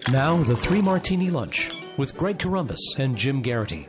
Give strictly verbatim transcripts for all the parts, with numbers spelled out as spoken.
Now, the Three Martini Lunch with Greg Corombos and Jim Garrity.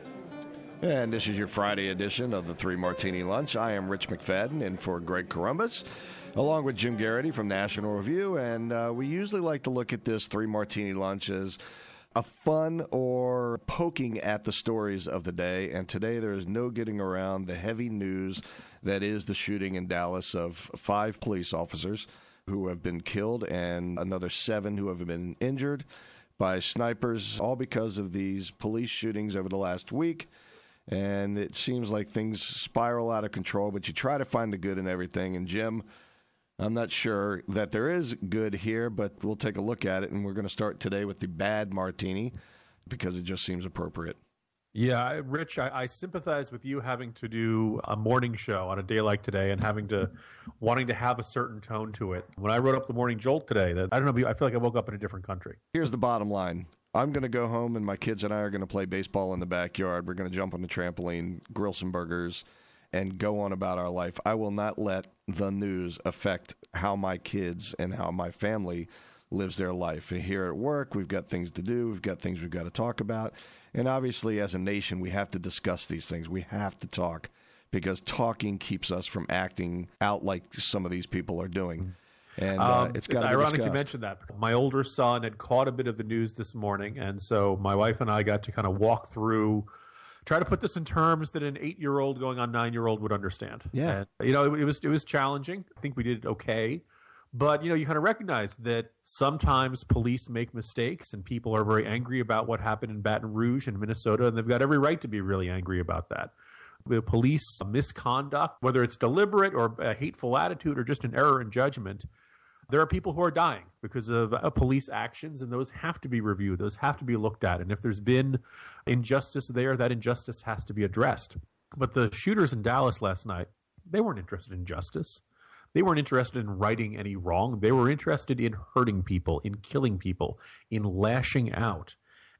And this is your Friday edition of the Three Martini Lunch. I am Rich McFadden, in for Greg Corombos, along with Jim Garrity from National Review. And uh, we usually like to look at this Three Martini Lunch as a fun or poking at the stories of the day. And today there is no getting around the heavy news that is the shooting in Dallas of five police officers who have been killed and another seven who have been injured by snipers, all because of these police shootings over the last week. And it seems like things spiral out of control, but you try to find the good in everything. And, Jim, I'm not sure that there is good here, but we'll take a look at it. And we're going to start today with the bad martini because it just seems appropriate. Yeah, Rich, I, I sympathize with you having to do a morning show on a day like today and having to, wanting to have a certain tone to it. When I wrote up the Morning Jolt today, that I don't know, I feel like I woke up in a different country. Here's the bottom line. I'm going to go home, and my kids and I are going to play baseball in the backyard. We're going to jump on the trampoline, grill some burgers, and go on about our life. I will not let the news affect how my kids and how my family lives their life. And here at work, we've got things to do. We've got things we've got to talk about. And obviously, as a nation, we have to discuss these things. We have to talk because talking keeps us from acting out like some of these people are doing. And uh, um, it's got to be ironic discussed. You mentioned that. My older son had caught a bit of the news this morning, and so my wife and I got to kind of walk through, try to put this in terms that an eight-year-old going on nine-year-old would understand. Yeah. And, you know, it, it was it was challenging. I think we did okay. But, you know, you kind of recognize that sometimes police make mistakes and people are very angry about what happened in Baton Rouge and Minnesota, and they've got every right to be really angry about that. The police misconduct, whether it's deliberate or a hateful attitude or just an error in judgment, there are people who are dying because of uh, police actions, and those have to be reviewed. Those have to be looked at. And if there's been injustice there, that injustice has to be addressed. But the shooters in Dallas last night, they weren't interested in justice. They weren't interested in righting any wrong. They were interested in hurting people, in killing people, in lashing out.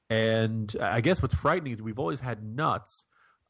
And I guess what's frightening is we've always had nuts.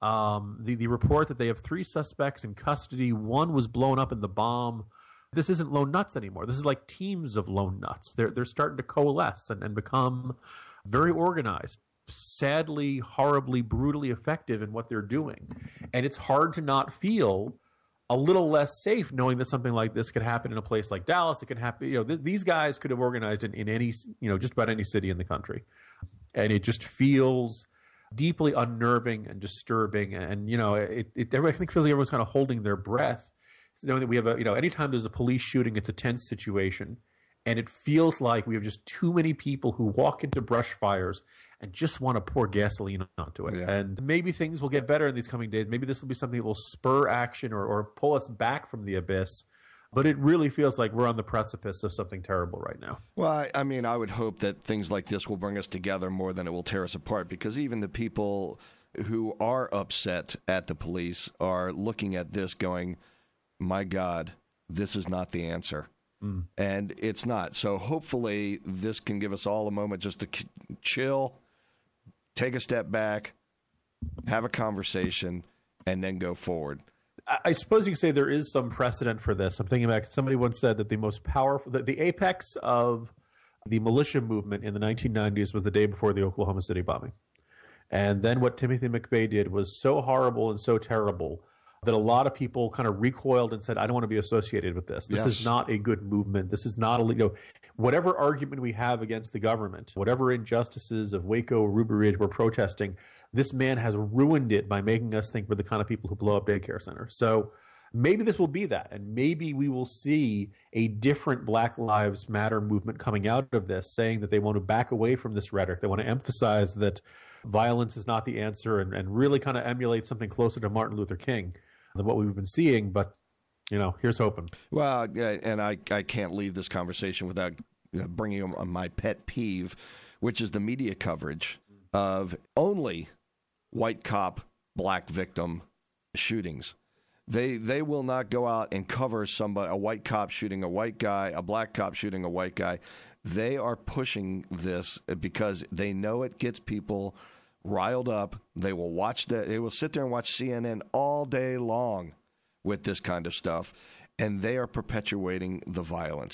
Um, the, the report that they have three suspects in custody. One was blown up in the bomb. This isn't lone nuts anymore. This is like teams of lone nuts. They're, they're starting to coalesce and, and become very organized, sadly, horribly, brutally effective in what they're doing. And it's hard to not feel a little less safe knowing that something like this could happen in a place like Dallas. It could happen, you know, th- these guys could have organized in, in any, you know, just about any city in the country. And it just feels deeply unnerving and disturbing. And, you know, it, it everybody, I think feels like everyone's kind of holding their breath, knowing that we have a, you know, anytime there's a police shooting, it's a tense situation. And it feels like we have just too many people who walk into brush fires and just want to pour gasoline onto it. Yeah. And maybe things will get better in these coming days. Maybe this will be something that will spur action or, or pull us back from the abyss. But it really feels like we're on the precipice of something terrible right now. Well, I, I mean, I would hope that things like this will bring us together more than it will tear us apart, because even the people who are upset at the police are looking at this going, my God, this is not the answer. Mm. And it's not. So hopefully this can give us all a moment just to k- chill, take a step back, have a conversation, and then go forward. I suppose you could say there is some precedent for this. I'm thinking back, somebody once said that the most powerful, the, the apex of the militia movement in the nineteen nineties was the day before the Oklahoma City bombing. And then what Timothy McVeigh did was so horrible and so terrible that a lot of people kind of recoiled and said, I don't want to be associated with this. This yes. is not a good movement. This is not a, you know, whatever argument we have against the government, whatever injustices of Waco, Ruby Ridge we're protesting, this man has ruined it by making us think we're the kind of people who blow up daycare centers. So maybe this will be that, and maybe we will see a different Black Lives Matter movement coming out of this, saying that they want to back away from this rhetoric. They want to emphasize that violence is not the answer, and, and really kind of emulate something closer to Martin Luther King than what we've been seeing. But, you know, here's hoping. Well, and I, I can't leave this conversation without bringing on my pet peeve, which is the media coverage of only white cop, black victim shootings. They they will not go out and cover somebody, a white cop shooting a white guy, a black cop shooting a white guy. They are pushing this because they know it gets people riled up. They will watch that. They will sit there and watch C N N all day long with this kind of stuff, and they are perpetuating the violence.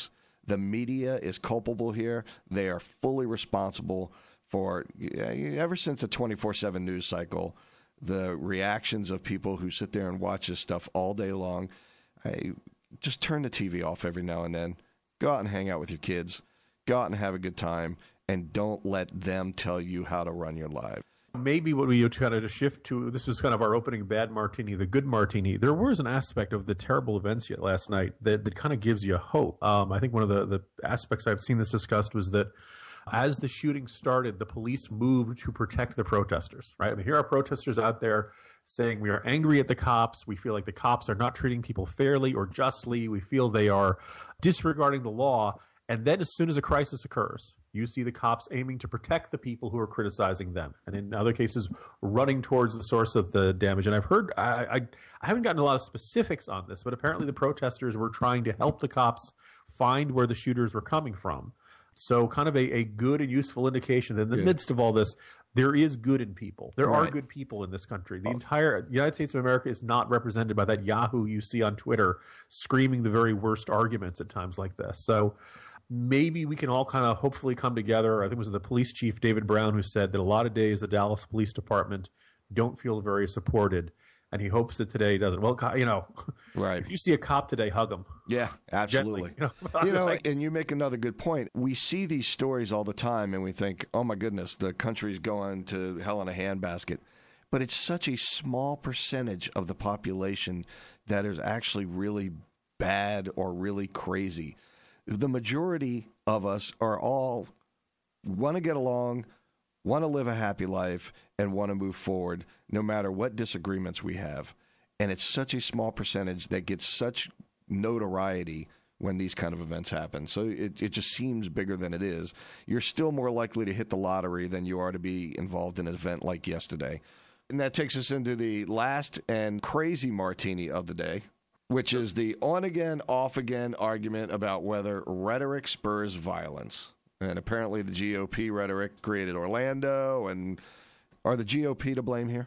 The media is culpable here. They are fully responsible for, ever since the twenty-four seven news cycle, the reactions of people who sit there and watch this stuff all day long. Hey, just turn the T V off every now and then. Go out and hang out with your kids. Go out and have a good time. And don't let them tell you how to run your life. Maybe what we kind of to shift to, this was kind of our opening bad martini, the good martini. There was an aspect of the terrible events yet last night that, that kind of gives you hope. Um, I think one of the, the aspects I've seen this discussed was that as the shooting started, the police moved to protect the protesters, right? I mean, here are protesters out there saying we are angry at the cops. We feel like the cops are not treating people fairly or justly. We feel they are disregarding the law. And then as soon as a crisis occurs, you see the cops aiming to protect the people who are criticizing them. And in other cases, running towards the source of the damage. And I've heard, I, I, I haven't gotten a lot of specifics on this, but apparently the protesters were trying to help the cops find where the shooters were coming from. So kind of a, a good and useful indication that in the yeah. midst of all this, there is good in people. There right. are good people in this country. The oh. entire United States of America is not represented by that Yahoo you see on Twitter screaming the very worst arguments at times like this. So maybe we can all kind of hopefully come together. I think it was the police chief, David Brown, who said that a lot of days the Dallas Police Department don't feel very supported. And he hopes that today doesn't. Well, you know, right. if you see a cop today, hug him. Yeah, absolutely. Gently, you know, you know and you make another good point. We see these stories all the time, and we think, oh, my goodness, the country's going to hell in a handbasket. But it's such a small percentage of the population that is actually really bad or really crazy. The majority of us are all want to get along, want to live a happy life, and want to move forward no matter what disagreements we have. And it's such a small percentage that gets such notoriety when these kind of events happen. So it, it just seems bigger than it is. You're still more likely to hit the lottery than you are to be involved in an event like yesterday. And that takes us into the last and crazy martini of the day, which is the on-again, off-again argument about whether rhetoric spurs violence. And apparently the G O P rhetoric created Orlando, and are the G O P to blame here?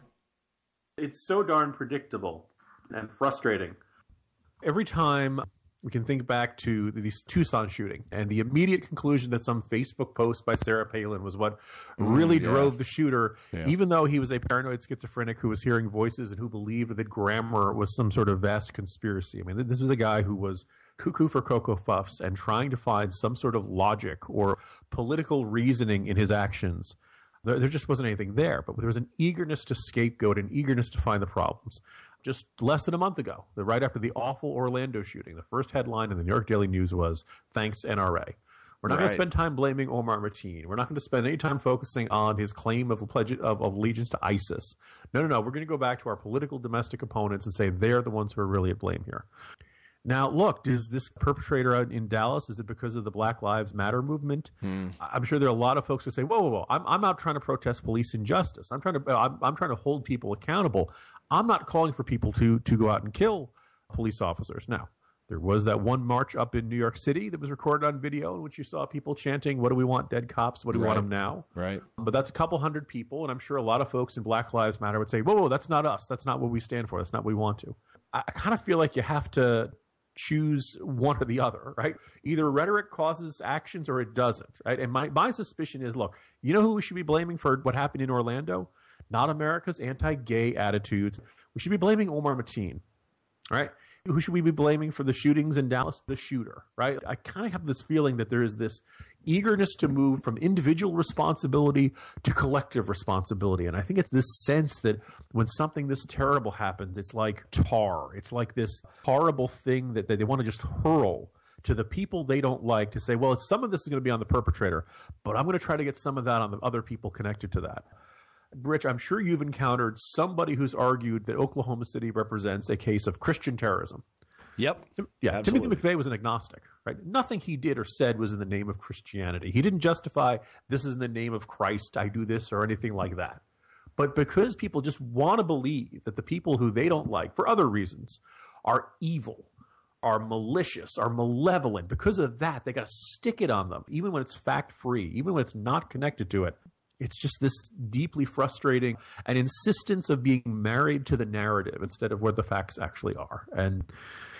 It's so darn predictable and frustrating. Every time we can think back to the Tucson shooting, and the immediate conclusion that some Facebook post by Sarah Palin was what really mm, yeah. drove the shooter, yeah. even though he was a paranoid schizophrenic who was hearing voices and who believed that grammar was some sort of vast conspiracy. I mean, this was a guy who was cuckoo for Cocoa Puffs and trying to find some sort of logic or political reasoning in his actions. There, there just wasn't anything there, but there was an eagerness to scapegoat, an eagerness to find the problems. Just less than a month ago, the, right after the awful Orlando shooting, the first headline in the New York Daily News was, "Thanks, N R A." We're not right. going to spend time blaming Omar Mateen. We're not going to spend any time focusing on his claim of, pledge, of, of allegiance to ISIS. No, no, no. We're going to go back to our political domestic opponents and say they're the ones who are really at blame here. Now, look, is this perpetrator out in Dallas, is it because of the Black Lives Matter movement? Hmm. I'm sure there are a lot of folks who say, whoa, whoa, whoa, I'm, I'm out trying to protest police injustice. I'm trying to I'm, I'm trying to hold people accountable. I'm not calling for people to, to go out and kill police officers. Now, there was that one march up in New York City that was recorded on video in which you saw people chanting, what do we want, dead cops? What do we right. want them now? Right. But that's a couple hundred people, and I'm sure a lot of folks in Black Lives Matter would say, whoa, whoa, that's not us. That's not what we stand for. That's not what we want to. I, I kind of feel like you have to choose one or the other, right? Either rhetoric causes actions or it doesn't, right? And my, my suspicion is, look, you know who we should be blaming for what happened in Orlando? Not America's anti-gay attitudes. We should be blaming Omar Mateen, right? Who should we be blaming for the shootings in Dallas? The shooter, right? I kind of have this feeling that there is this eagerness to move from individual responsibility to collective responsibility. And I think it's this sense that when something this terrible happens, it's like tar. It's like this horrible thing that they want to just hurl to the people they don't like to say, well, it's, some of this is going to be on the perpetrator, but I'm going to try to get some of that on the other people connected to that. Rich, I'm sure you've encountered somebody who's argued that Oklahoma City represents a case of Christian terrorism. Yep. Yeah, absolutely. Timothy McVeigh was an agnostic, right? Nothing he did or said was in the name of Christianity. He didn't justify, this is in the name of Christ, I do this, or anything like that. But because people just want to believe that the people who they don't like, for other reasons, are evil, are malicious, are malevolent, because of that, they got to stick it on them, even when it's fact-free, even when it's not connected to it. It's just this deeply frustrating an insistence of being married to the narrative instead of what the facts actually are. And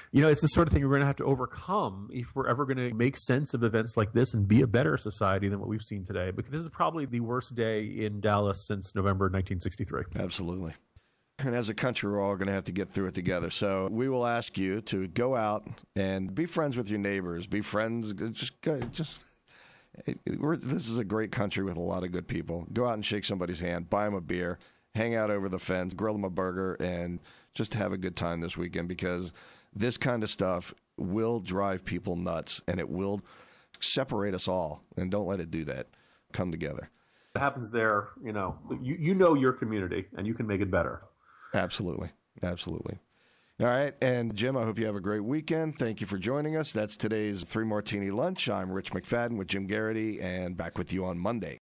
you know, it's the sort of thing we're going to have to overcome if we're ever going to make sense of events like this and be a better society than what we've seen today. Because this is probably the worst day in Dallas since November nineteen sixty-three. Absolutely. And as a country, we're all going to have to get through it together. So we will ask you to go out and be friends with your neighbors. Be friends. Just, go, just. We're, this is a great country with a lot of good people. Go out and shake somebody's hand. Buy them a beer. Hang out over the fence. Grill them a burger, and just have a good time this weekend, because this kind of stuff will drive people nuts, and it will separate us all. And don't let it do that. Come together. It happens there. You know, you you know your community, and you can make it better. Absolutely. Absolutely. All right. And Jim, I hope you have a great weekend. Thank you for joining us. That's today's Three Martini Lunch. I'm Rich McFadden with Jim Garrity, and back with you on Monday.